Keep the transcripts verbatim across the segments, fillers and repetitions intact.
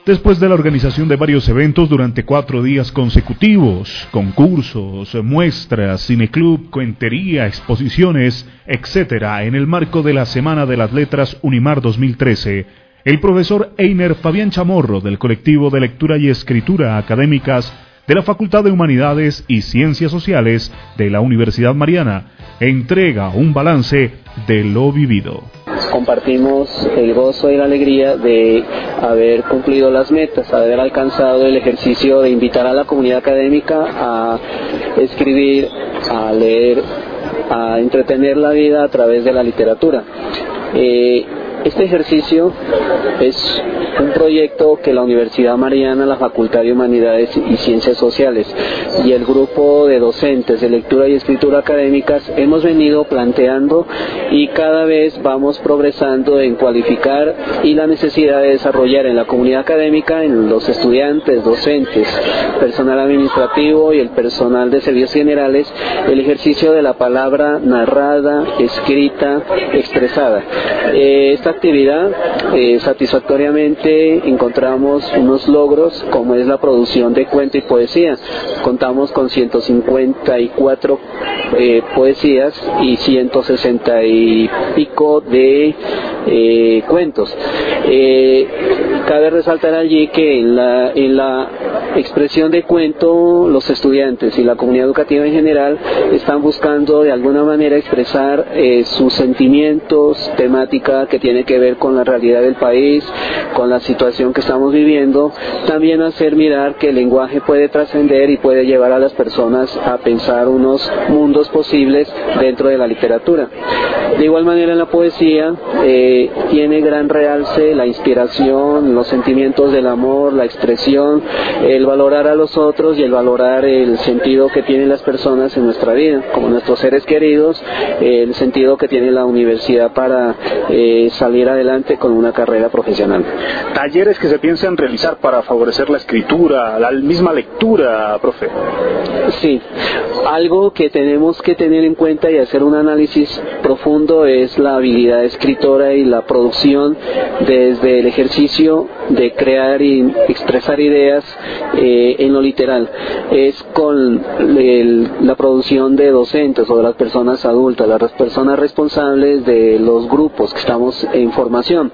Después de la organización de varios eventos durante cuatro días consecutivos, concursos, muestras, cineclub, cuentería, exposiciones, etcétera, en el marco de la Semana de las Letras Unimar dos mil trece, el profesor Einer Fabián Chamorro, del colectivo de lectura y escritura académicas de la Facultad de Humanidades y Ciencias Sociales de la Universidad Mariana, entrega un balance de lo vivido. Compartimos el gozo y la alegría de haber cumplido las metas, haber alcanzado el ejercicio de invitar a la comunidad académica a escribir, a leer, a entretener la vida a través de la literatura. Eh, Este ejercicio es un proyecto que la Universidad Mariana, la Facultad de Humanidades y Ciencias Sociales y el grupo de docentes de lectura y escritura académicas hemos venido planteando, y cada vez vamos progresando en cualificar y la necesidad de desarrollar en la comunidad académica, en los estudiantes, docentes, personal administrativo y el personal de servicios generales, el ejercicio de la palabra narrada, escrita, expresada. Eh, esta actividad eh, satisfactoriamente encontramos unos logros, como es la producción de cuento y poesía. Contamos con ciento cincuenta y cuatro eh, poesías y ciento sesenta y pico de eh, cuentos. Eh, cabe resaltar allí que en la, en la expresión de cuento, los estudiantes y la comunidad educativa en general están buscando de alguna manera expresar eh, sus sentimientos, temática que tiene que ver con la realidad del país, con la situación que estamos viviendo. También hacer mirar que el lenguaje puede trascender y puede llevar a las personas a pensar unos mundos posibles dentro de la literatura. De igual manera, en la poesía eh, tiene gran realce la inspiración, los sentimientos del amor, la expresión, el valorar a los otros y el valorar el sentido que tienen las personas en nuestra vida, como nuestros seres queridos, eh, el sentido que tiene la universidad para eh, salir adelante con una carrera profesional. Talleres que se piensan realizar para favorecer la escritura, la misma lectura, profe. Sí, algo que tenemos que tener en cuenta y hacer un análisis profundo es la habilidad escritora y la producción desde el ejercicio de crear y expresar ideas eh, en lo literal. Es con el, la producción de docentes o de las personas adultas, las personas responsables de los grupos que estamos en formación.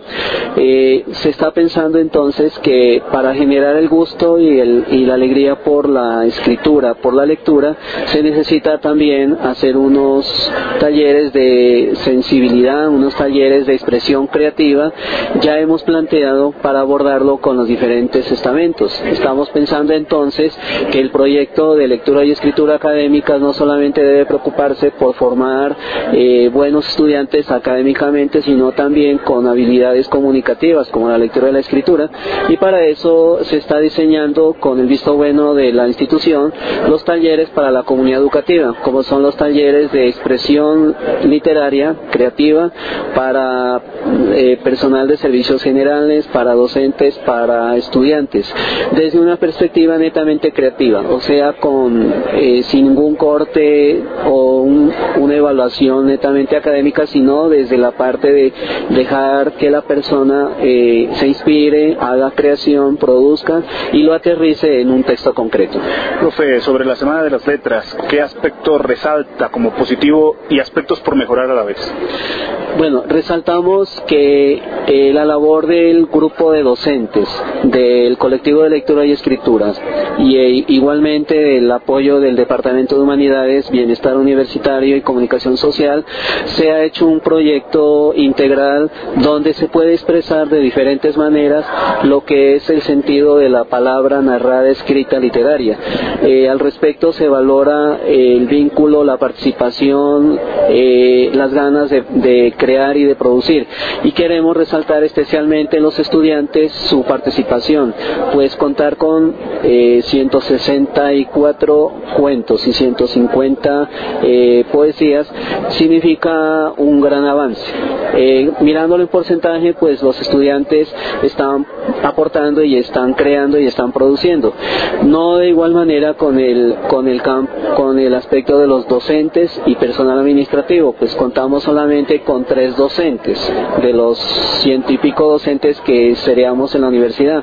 Eh, se está pensando entonces que para generar el gusto y, el, y la alegría por la escritura, por la lectura, se necesita también hacer unos talleres de sensibilidad, unos talleres de expresión creativa. Ya hemos planteado para abordarlo con los diferentes estamentos. Estamos pensando entonces que el proyecto de lectura y escritura académicas no solamente debe preocuparse por formar eh, buenos estudiantes académicamente, sino también con habilidades comunicativas como la lectura y la escritura, y para eso se está diseñando, con el visto bueno de la institución, los talleres para la comunidad educativa, como son los talleres de expresión literaria, creativa, para eh, personal de servicios generales, para docentes, para estudiantes, desde una perspectiva netamente creativa, o sea, con eh, sin ningún corte o un, una evaluación netamente académica, sino desde la parte de dejar que la persona eh, se inspire, haga creación, produzca y lo aterrice en un texto concreto. Profe, sobre la Semana de las Letras, ¿qué aspecto resalta como positivo y aspectos por mejorar a la vez? Bueno, resaltamos que eh, la labor del grupo de docentes, del colectivo de lectura y escritura, y eh, igualmente el apoyo del Departamento de Humanidades, Bienestar Universitario y Comunicación Social, se ha hecho un proyecto integral donde se puede expresar de diferentes maneras lo que es el sentido de la palabra narrada, escrita, literaria. Eh, al respecto se valora eh, el vínculo, la participación, eh, las ganas de, de crear y de producir, y queremos resaltar especialmente en los estudiantes su participación, pues contar con eh, ciento sesenta y cuatro cuentos y ciento cincuenta eh, poesías significa un gran avance. Eh, mirándolo en porcentaje, pues los estudiantes están aportando y están creando y están produciendo. No de igual manera con el con el camp, con el aspecto de los docentes y personal administrativo, pues contamos solamente con tres docentes de los ciento y pico docentes que seríamos en la universidad.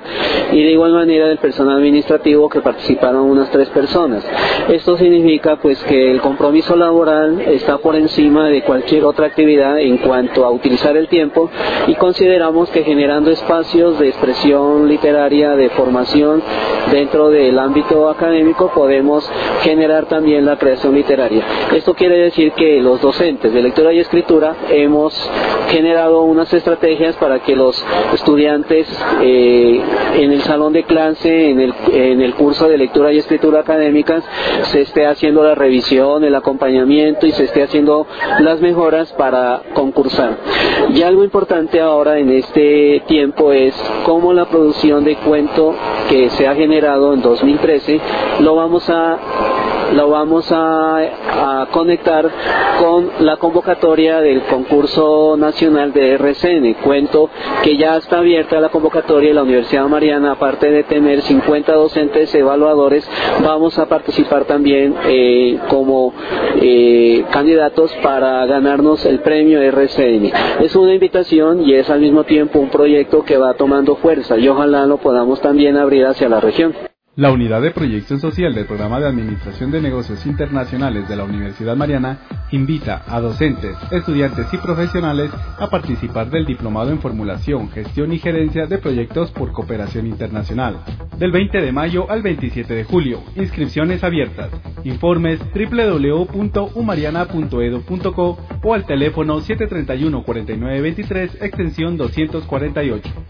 y de igual manera del personal administrativo, que participaron unas tres personas. Esto significa pues que el compromiso laboral está por encima de cualquier otra actividad en cuanto a utilizar el tiempo, y consideramos que generando espacios de expresión literaria, de formación dentro del ámbito académico, podemos generar también la creación literaria. Esto quiere decir que los docentes de lectura y escritura hemos generado unas estrategias para que los estudiantes eh, en el salón de clase, en el, en el curso de lectura y escritura académicas, se esté haciendo la revisión, el acompañamiento y se esté haciendo las mejoras para concursar. Y algo importante ahora en este tiempo es cómo la producción de cuento que se ha generado en dos mil trece lo vamos a lo vamos a, a conectar con la convocatoria del concurso nacional de R C N, cuento que ya está abierta la convocatoria de la Universidad Mariana. Aparte de tener cincuenta docentes evaluadores, vamos a participar también eh, como eh, candidatos para ganarnos el premio R C N. Es una invitación y es al mismo tiempo un proyecto que va tomando fuerza, y ojalá lo podamos también abrir hacia la región. La Unidad de Proyección Social del Programa de Administración de Negocios Internacionales de la Universidad Mariana invita a docentes, estudiantes y profesionales a participar del Diplomado en Formulación, Gestión y Gerencia de Proyectos por Cooperación Internacional, del veinte de mayo al veintisiete de julio. Inscripciones abiertas. Informes doble u doble u doble u punto u mariana punto edu punto co o al teléfono siete tres uno, cuatro nueve dos tres, extensión doscientos cuarenta y ocho.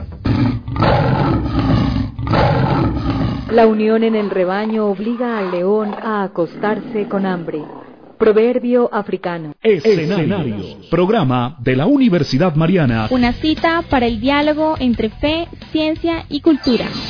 La unión en el rebaño obliga al león a acostarse con hambre. Proverbio africano. Escenarios. Programa de la Universidad Mariana. Una cita para el diálogo entre fe, ciencia y cultura.